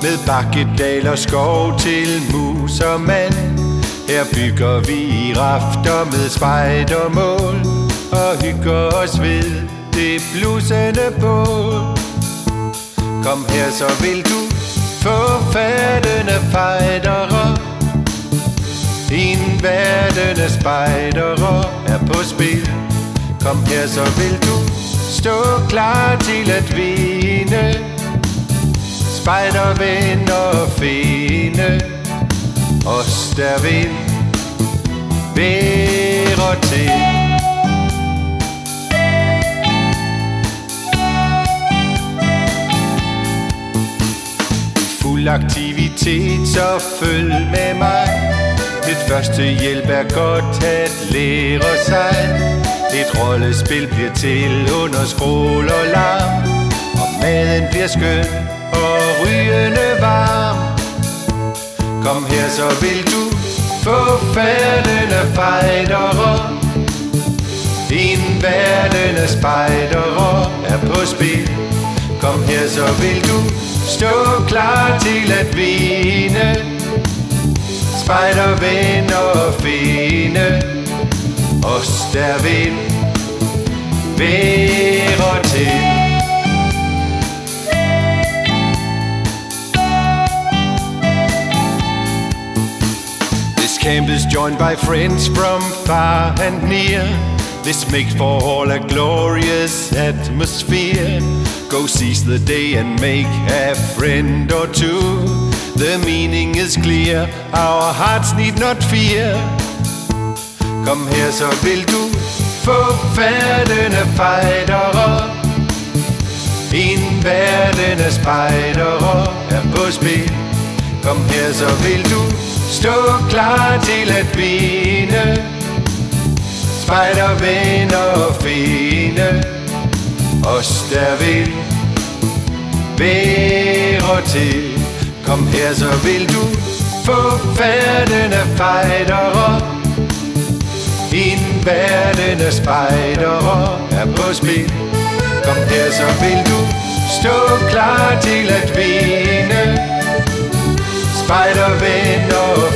med bakkedal og skov til mus og mand. Her bygger vi i rafter med spejdermål og hygger os ved det blusende bål. Kom her, så vil du få fattende fejdere. En verden af spejdere er på spil. Kom her, så vil du stå klar til at vinde. Spejderven og finde os der vil være til. Fuld aktivitet, så følg med mig. Lidt første hjælp er godt at lære sig. Et rollespil bliver til under skrål og larm, og maden bliver skøn og rygende varm. Kom her, så vil du få færden af fejdere. En verden af spejdere er på spil. Kom her, så vil du stå klar til at vinde. Spejderven og finde os der vil være til. This camp is joined by friends from far and near. This makes for all a glorious atmosphere. Go seize the day and make a friend or two. The meaning is clear, our hearts need not fear. Kom her, så vil du få færden af fejdere. En verden af spejdere er på spil. Kom her, så vil du stå klar til at vinde. Spejderven og finde os der vil være til. Kom her, så vil du få færden af fejdere. En verden af spejdere er på spil. Kom her, så vil du stå klar til at vinde. Spejderven og